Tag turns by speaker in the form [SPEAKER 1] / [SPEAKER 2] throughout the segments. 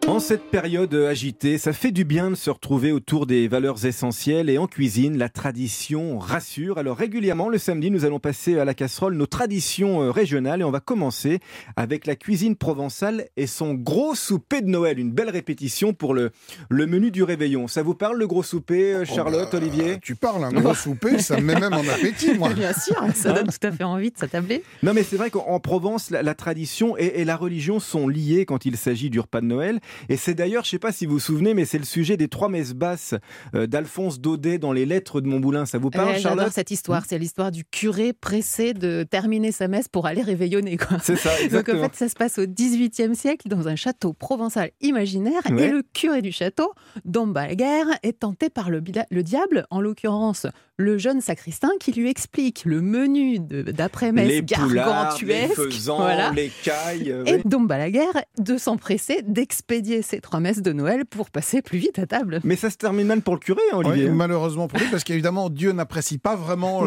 [SPEAKER 1] En cette période agitée, ça fait du bien de se retrouver autour des valeurs essentielles et en cuisine, la tradition rassure. Alors régulièrement, le samedi, nous allons passer à la casserole nos traditions régionales et on va commencer avec la cuisine provençale et son gros souper de Noël. Une belle répétition pour le menu du réveillon. Ça vous parle le gros souper, Charlotte, Olivier ?
[SPEAKER 2] Tu parles, un gros souper, ça me met même en appétit, moi.
[SPEAKER 3] Bien sûr, ça donne tout à fait envie de s'attabler.
[SPEAKER 1] Non mais c'est vrai qu'en Provence, la tradition et la religion sont liées quand il s'agit du repas de Noël. Et c'est d'ailleurs, je ne sais pas si vous vous souvenez, mais c'est le sujet des 3 messes basses d'Alphonse Daudet dans les Lettres de Montmoulin. Ça vous parle, Charlotte ?
[SPEAKER 3] J'adore cette histoire. C'est l'histoire du curé pressé de terminer sa messe pour aller réveillonner, quoi.
[SPEAKER 1] C'est ça, exactement.
[SPEAKER 3] Donc en fait, ça se passe au XVIIIe siècle dans un château provençal imaginaire.
[SPEAKER 1] Ouais.
[SPEAKER 3] Et le curé du château, Dom Balaguer, est tenté par le diable, en l'occurrence le jeune sacristain, qui lui explique le menu d'après-messe
[SPEAKER 1] les
[SPEAKER 3] gargantuesque.
[SPEAKER 1] les faisans,
[SPEAKER 3] voilà.
[SPEAKER 1] les cailles.
[SPEAKER 3] Et
[SPEAKER 1] Oui.
[SPEAKER 3] Dom Balaguer de s'empresser d'expédier ces 3 messes de Noël pour passer plus vite à table.
[SPEAKER 1] Mais ça se termine mal pour le curé, hein, Olivier.
[SPEAKER 2] Oui, malheureusement pour lui, parce qu'évidemment, Dieu n'apprécie pas vraiment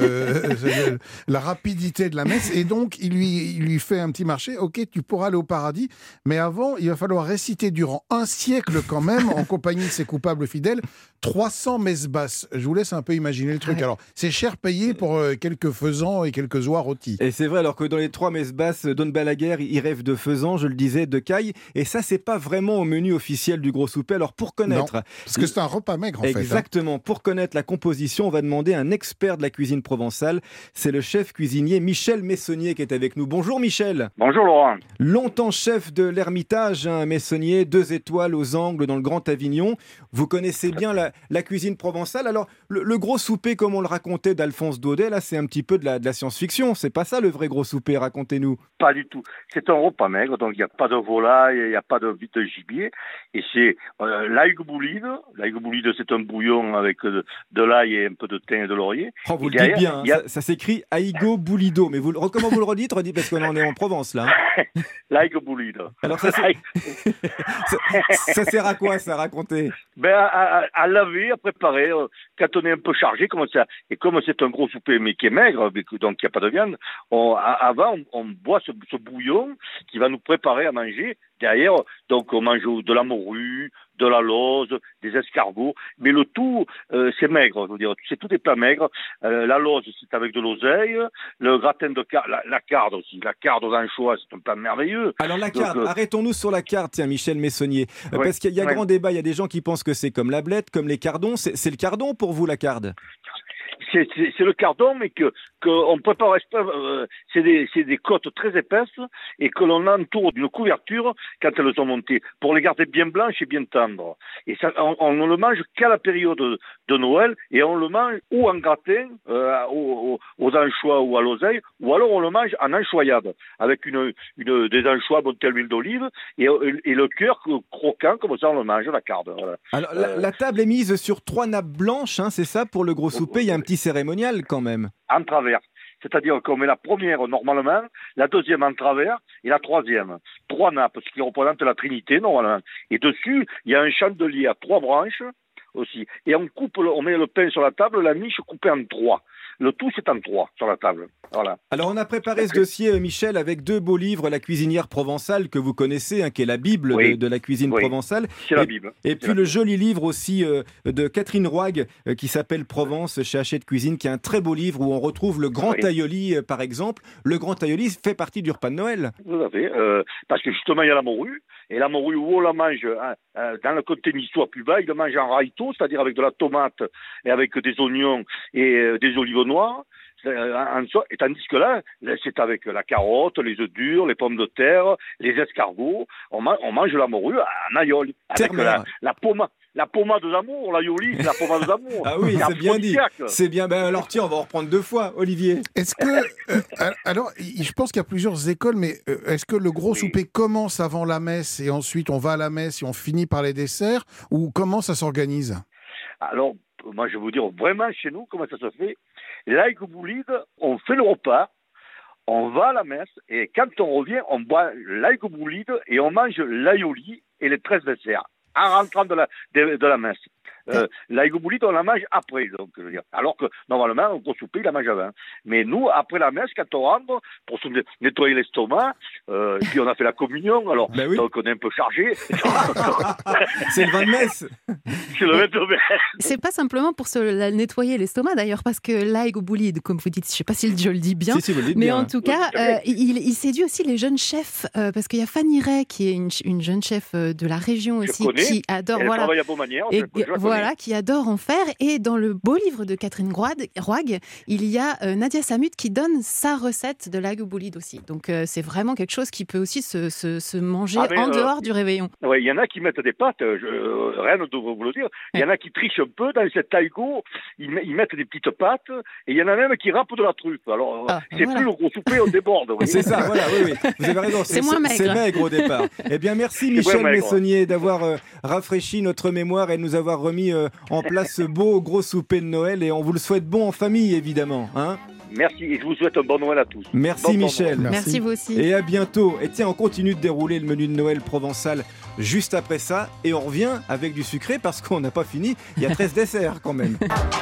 [SPEAKER 2] la rapidité de la messe. Et donc, il lui fait un petit marché. Ok, tu pourras aller au paradis. Mais avant, il va falloir réciter durant un siècle quand même, en compagnie de ses coupables fidèles, 300 messes basses. Je vous laisse un peu imaginer le truc.
[SPEAKER 3] Ouais.
[SPEAKER 2] Alors, c'est cher payé pour quelques faisans et quelques oies rôtis.
[SPEAKER 1] Et c'est vrai, alors que dans les 3 messes basses, Don Balaguer, il rêve de faisans, je le disais, de cailles. Et ça, c'est pas vraiment au menu officiel du gros souper. Alors, pour connaître...
[SPEAKER 2] Non, parce que c'est un repas maigre, en fait.
[SPEAKER 1] Exactement. Pour connaître la composition, on va demander à un expert de la cuisine provençale. C'est le chef cuisinier Michel Messonnier qui est avec nous. Bonjour Michel.
[SPEAKER 4] Bonjour Laurent.
[SPEAKER 1] Longtemps chef de l'Ermitage, Messonnier, 2 étoiles aux Angles dans le Grand Avignon. Vous connaissez bien la cuisine provençale. Alors, le gros souper, comme on le racontait d'Alphonse Daudet, là, c'est un petit peu de la science-fiction. C'est pas ça le vrai gros souper, racontez-nous.
[SPEAKER 4] Pas du tout. C'est un repas maigre, donc il n'y a pas de volaille, il n'y a pas de gibier. Et c'est l'ail boulide. L'ail boulide, c'est un bouillon avec de l'ail et un peu de thym et de laurier.
[SPEAKER 1] Oh, vous
[SPEAKER 4] Et
[SPEAKER 1] le dites bien, ça s'écrit Aigo Boulido. Mais comment vous le redites parce qu'on en est en Provence, là.
[SPEAKER 4] L'ail boulide.
[SPEAKER 1] Alors ça sert à quoi, ça, racontez ?
[SPEAKER 4] À laver, à préparer, quand on est un peu chargé, comme ça. Et comme c'est un gros souper, mais qui est maigre, donc il n'y a pas de viande, avant, on boit ce bouillon qui va nous préparer à manger. Derrière, donc on mange de la morue, de la lauze, des escargots, mais le tout, c'est maigre, je veux dire, c'est tout des plats maigres. La lauze, c'est avec de l'oseille, le gratin de la carde aussi, la carde aux anchois, c'est un plat merveilleux.
[SPEAKER 1] Alors la carde, arrêtons-nous sur la carde, tiens, Michel Messonnier, parce qu'il y a grand débat, il y a des gens qui pensent que c'est comme la blette, comme les cardons, c'est le cardon pour vous, la carde ?
[SPEAKER 4] C'est le cardon, mais qu'on prépare c'est des côtes très épaisses et que l'on entoure d'une couverture quand elles sont montées pour les garder bien blanches et bien tendres. Et ça, on ne le mange qu'à la période de Noël et on le mange ou en gratin aux anchois ou à l'oseille, ou alors on le mange en anchoyade avec des anchois montées à l'huile d'olive et le cœur croquant, comme ça on le mange, la carde. Voilà.
[SPEAKER 1] Alors la table est mise sur 3 nappes blanches, hein, c'est ça pour le gros souper, il y a un petit cérémonial quand même.
[SPEAKER 4] En travers. C'est-à-dire qu'on met la première normalement, la deuxième en travers et la troisième. 3 nappes, ce qui représente la Trinité normalement. Et dessus, il y a un chandelier à 3 branches aussi. Et on met le pain sur la table, la niche coupée en 3. Le tout, c'est en 3 sur la table. Voilà.
[SPEAKER 1] Alors, on a préparé ce dossier, Michel, avec 2 beaux livres, La cuisinière provençale, que vous connaissez, qui est la Bible de la cuisine provençale.
[SPEAKER 4] C'est la Bible.
[SPEAKER 1] Et puis le joli livre aussi de Catherine Roig, qui s'appelle Provence, chez Hachette Cuisine, qui est un très beau livre où on retrouve le grand aïoli, par exemple. Le grand aïoli fait partie du repas de Noël.
[SPEAKER 4] Tout à fait. Parce que justement, il y a la morue. Et la morue, où on la mange, dans le côté niçois plus bas, il la mange en raïto, c'est-à-dire avec de la tomate et avec des oignons et des olives noires. Et tandis que là, c'est avec la carotte, les œufs durs, les pommes de terre, les escargots. On mange la morue en aïoli. Avec la pommade d'amour, l'aïoli, c'est la pommade d'amour.
[SPEAKER 1] Ah oui, c'est bien dit. C'est bien. Ben alors tiens, on va en reprendre 2 fois, Olivier.
[SPEAKER 2] Est-ce que alors, je pense qu'il y a plusieurs écoles, mais est-ce que le gros souper commence avant la messe et ensuite on va à la messe et on finit par les desserts, ou comment ça s'organise ?
[SPEAKER 4] Alors, moi, je vais vous dire vraiment chez nous comment ça se fait. L'ail boulide, on fait le repas, on va à la messe et quand on revient, on boit l'ail boulide et on mange l'aïoli et les 13 desserts en rentrant de la messe. L'aigo boulide, on la mange après. Donc, je veux dire. Alors que, normalement, au gros souper, il la mange avant. Mais nous, après la messe, quand on rentre, pour se nettoyer l'estomac, puis on a fait la communion, alors
[SPEAKER 1] oui.
[SPEAKER 4] donc on est un peu chargé.
[SPEAKER 1] C'est le vin de messe.
[SPEAKER 4] C'est le vin de messe.
[SPEAKER 3] C'est pas simplement pour se nettoyer l'estomac d'ailleurs, parce que l'aigo boulide, comme vous dites, je sais pas si je le dis bien,
[SPEAKER 1] Si, vous le dites
[SPEAKER 3] mais
[SPEAKER 1] bien.
[SPEAKER 3] en tout cas, il séduit aussi les jeunes chefs, parce qu'il y a Fanny Ray, qui est une jeune chef de la région
[SPEAKER 4] Je
[SPEAKER 3] aussi,
[SPEAKER 4] connais.
[SPEAKER 3] qui adore,
[SPEAKER 4] Elle
[SPEAKER 3] voilà,
[SPEAKER 4] travaille à Beaumanière,
[SPEAKER 3] et
[SPEAKER 4] je la
[SPEAKER 3] voilà,
[SPEAKER 4] connais.
[SPEAKER 3] qui adore en faire. Et dans le beau livre de Catherine Roig, il y a Nadia Samut qui donne sa recette de l'aigo boulide aussi. Donc c'est vraiment quelque chose qui peut aussi se manger en dehors du réveillon.
[SPEAKER 4] Ouais, il y en a qui mettent des pâtes, rien ne devrait vous le dire. Il y en a qui trichent un peu dans cet aigo, ils mettent des petites pâtes, et il y en a même qui râpent de la truffe. Alors, c'est
[SPEAKER 3] voilà.
[SPEAKER 4] plus le gros souper, on déborde. vous voyez.
[SPEAKER 1] C'est ça, voilà, oui. Vous avez raison.
[SPEAKER 3] C'est moins maigre.
[SPEAKER 1] C'est maigre au départ. Eh bien, merci Michel
[SPEAKER 4] moins maigre.
[SPEAKER 1] Messonnier d'avoir rafraîchi notre mémoire et de nous avoir remis en place ce beau gros souper de Noël. Et on vous le souhaite bon en famille, évidemment. Hein.
[SPEAKER 4] Merci, et je vous souhaite un bon Noël à tous.
[SPEAKER 1] Merci
[SPEAKER 4] Bon
[SPEAKER 1] Michel.
[SPEAKER 2] Noël.
[SPEAKER 3] Merci vous aussi.
[SPEAKER 1] Et à bientôt. Et tiens, on continue de dérouler le menu de Noël provençal juste après ça. Et on revient avec du sucré parce qu'on n'a pas fini. Il y a 13 desserts quand même.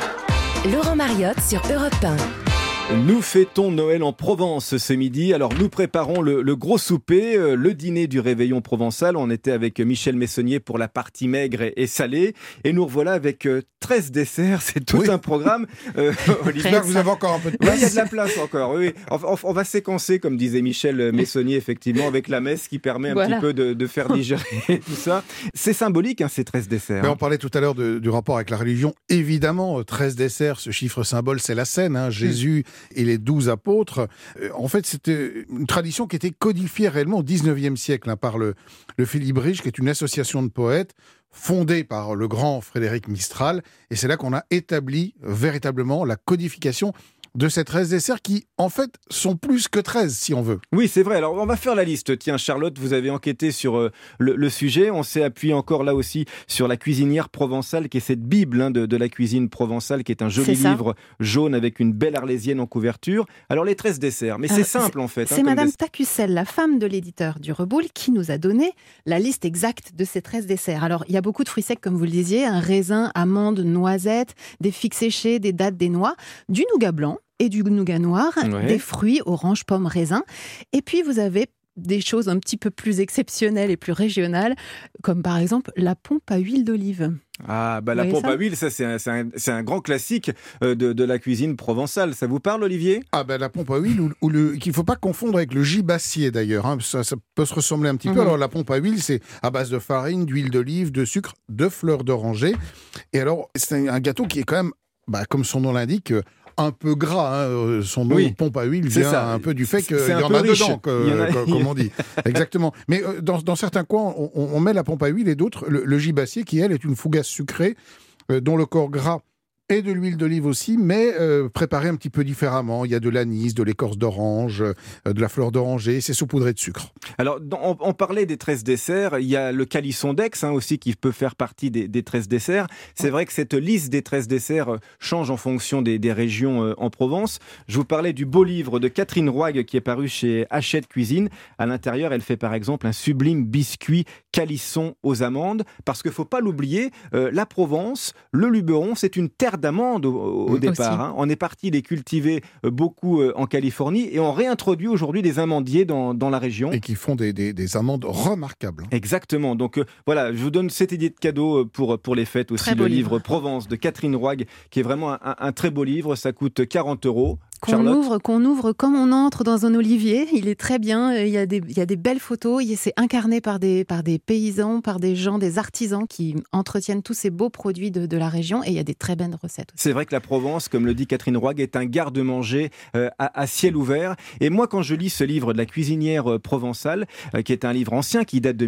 [SPEAKER 5] Laurent Mariotte sur Europe 1.
[SPEAKER 1] Nous fêtons Noël en Provence ce midi. Alors nous préparons le gros souper, le dîner du réveillon provençal. On était avec Michel Messonnier pour la partie maigre et salée. Et nous revoilà avec 13 desserts. C'est tout un programme. Olivier,
[SPEAKER 2] J'espère que vous avez encore un peu de
[SPEAKER 1] oui,
[SPEAKER 2] place.
[SPEAKER 1] il y a de la place encore. Oui. On va séquencer, comme disait Michel Messonnier, effectivement, avec la messe qui permet un petit peu de faire digérer tout ça. C'est symbolique, hein, ces 13 desserts.
[SPEAKER 2] Mais on parlait tout à l'heure du rapport avec la religion. Évidemment, 13 desserts, ce chiffre symbole, c'est la scène. Hein, Jésus et les 12 apôtres. En fait, c'était une tradition qui était codifiée réellement au 19e siècle hein, par le Félibrige, qui est une association de poètes fondée par le grand Frédéric Mistral. Et c'est là qu'on a établi véritablement la codification de ces 13 desserts qui, en fait, sont plus que 13, si on veut.
[SPEAKER 1] Oui, c'est vrai. Alors, on va faire la liste. Tiens, Charlotte, vous avez enquêté sur le sujet. On s'est appuyé encore là aussi sur la cuisinière provençale, qui est cette Bible hein, de la cuisine provençale, qui est un joli livre jaune avec une belle arlésienne en couverture. Alors, les 13 desserts. Mais c'est simple, en fait.
[SPEAKER 3] C'est Madame Tacussel, la femme de l'éditeur du Reboul, qui nous a donné la liste exacte de ces 13 desserts. Alors, il y a beaucoup de fruits secs, comme vous le disiez, un raisin, amandes, noisettes, des figues séchées, des dattes, des noix, du nougat blanc et du nougat noir, des fruits, oranges, pommes, raisins. Et puis, vous avez des choses un petit peu plus exceptionnelles et plus régionales, comme par exemple la pompe à huile d'olive.
[SPEAKER 1] Ah, bah la pompe à huile, ça c'est un grand classique de la cuisine provençale. Ça vous parle, Olivier ?
[SPEAKER 2] Ah ben la pompe à huile, qu'il ne faut pas confondre avec le gibassier d'ailleurs. Hein. Ça peut se ressembler un petit peu. Alors la pompe à huile, c'est à base de farine, d'huile d'olive, de sucre, de fleurs d'oranger. Et alors, c'est un gâteau qui est quand même, comme son nom l'indique, un peu gras. Hein. Son nom pompe à huile vient un peu du fait qu'il y en a dedans, comme on dit. Exactement. Mais dans certains coins, on met la pompe à huile et d'autres, le gibassier, qui elle est une fougasse sucrée, dont le corps gras et de l'huile d'olive aussi, mais préparée un petit peu différemment. Il y a de l'anis, de l'écorce d'orange, de la fleur d'oranger, c'est saupoudré de sucre.
[SPEAKER 1] Alors, on parlait des 13 desserts, il y a le calisson d'Aix aussi qui peut faire partie des 13 desserts. C'est vrai que cette liste des 13 desserts change en fonction des régions en Provence. Je vous parlais du beau livre de Catherine Roig qui est paru chez Hachette Cuisine. À l'intérieur, elle fait par exemple un sublime biscuit calisson aux amandes, parce qu'il ne faut pas l'oublier, la Provence, le Luberon, c'est une terre d'amandes au départ. Hein. On est parti les cultiver beaucoup en Californie et on réintroduit aujourd'hui des amandiers dans la région.
[SPEAKER 2] Et qui font des amandes remarquables.
[SPEAKER 1] Exactement. Donc voilà, je vous donne cette idée de cadeau pour les fêtes aussi. Le livre Provence de Catherine Roig, qui est vraiment un très beau livre. Ça coûte 40 €.
[SPEAKER 3] Qu'on ouvre comme on entre dans un olivier. Il est très bien. Il y a des belles photos. C'est incarné par des paysans, par des gens, des artisans qui entretiennent tous ces beaux produits de la région. Et il y a des très belles recettes aussi.
[SPEAKER 1] C'est vrai que la Provence, comme le dit Catherine Roig, est un garde-manger à ciel ouvert. Et moi, quand je lis ce livre de la cuisinière provençale, qui est un livre ancien, qui date de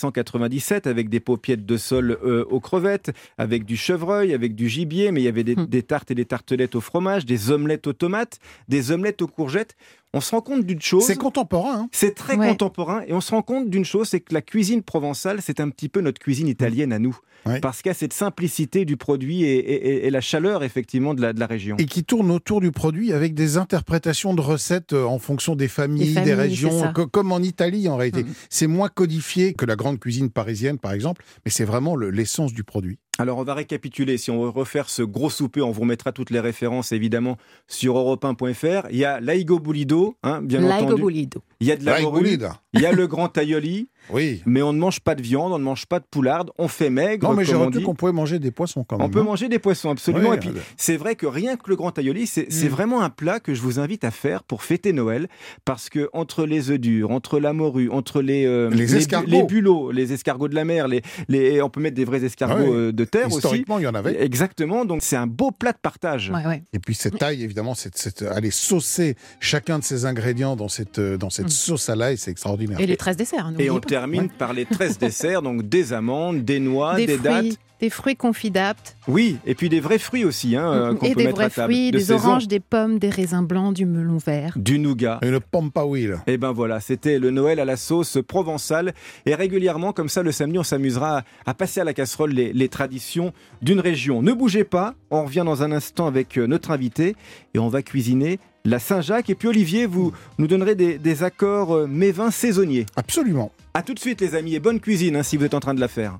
[SPEAKER 1] 1897, avec des paupiettes de sole aux crevettes, avec du chevreuil, avec du gibier, mais il y avait des tartes et des tartelettes au fromage, des omelettes aux tomates, des omelettes aux courgettes. on se rend compte d'une chose.
[SPEAKER 2] C'est contemporain. Hein.
[SPEAKER 1] C'est très contemporain. Et on se rend compte d'une chose, c'est que la cuisine provençale, c'est un petit peu notre cuisine italienne à nous.
[SPEAKER 2] Oui.
[SPEAKER 1] Parce qu'il y a cette simplicité du produit et la chaleur, effectivement, de la région.
[SPEAKER 2] Et qui tourne autour du produit avec des interprétations de recettes en fonction des familles, des régions, comme en Italie en réalité. C'est moins codifié que la grande cuisine parisienne, par exemple, mais c'est vraiment l'essence du produit.
[SPEAKER 1] Alors, on va récapituler. Si on veut refaire ce gros souper, on vous remettra toutes les références, évidemment, sur europe1.fr. Il y a l'aigo boulido, bien entendu.
[SPEAKER 3] Boulido.
[SPEAKER 1] Il y a de la morue. Il y a le grand aioli.
[SPEAKER 2] Oui.
[SPEAKER 1] Mais on ne mange pas de viande, on ne mange pas de poularde, on fait maigre.
[SPEAKER 2] Non, mais j'ai retenu
[SPEAKER 1] dit.
[SPEAKER 2] qu'on pouvait manger des poissons quand même.
[SPEAKER 1] On peut manger des poissons, absolument.
[SPEAKER 2] Oui,
[SPEAKER 1] et puis, c'est vrai que rien que le grand aioli, c'est vraiment un plat que je vous invite à faire pour fêter Noël. Parce que entre les œufs durs, entre la morue, entre les
[SPEAKER 2] escargots,
[SPEAKER 1] les bulots, les escargots de la mer, on peut mettre des vrais escargots de terre aussi.
[SPEAKER 2] Historiquement, il y en avait.
[SPEAKER 1] Exactement. Donc, c'est un beau plat de partage.
[SPEAKER 2] Et puis, cette taille, évidemment, aller saucer chacun de ces ingrédients dans cette sauce à l'ail, c'est extraordinaire.
[SPEAKER 3] Et les 13 desserts.
[SPEAKER 1] Et on termine par les 13 desserts, donc des amandes, des noix, des dattes.
[SPEAKER 3] Des fruits confidables.
[SPEAKER 1] Oui, et puis des vrais fruits aussi, qu'on
[SPEAKER 3] et
[SPEAKER 1] peut
[SPEAKER 3] des
[SPEAKER 1] mettre
[SPEAKER 3] vrais
[SPEAKER 1] à table.
[SPEAKER 3] fruits,
[SPEAKER 1] De
[SPEAKER 3] des
[SPEAKER 1] saison.
[SPEAKER 3] oranges, des pommes, des raisins blancs, du melon vert.
[SPEAKER 1] Du nougat.
[SPEAKER 2] Et le pampaouil.
[SPEAKER 1] Et ben voilà, c'était le Noël à la sauce provençale. Et régulièrement, comme ça, le samedi, on s'amusera à passer à la casserole les traditions d'une région. Ne bougez pas, on revient dans un instant avec notre invité et on va cuisiner la Saint-Jacques. Et puis Olivier, vous nous donnerez des accords mets-vins saisonniers.
[SPEAKER 2] Absolument.
[SPEAKER 1] A tout de suite les amis, et bonne cuisine si vous êtes en train de la faire.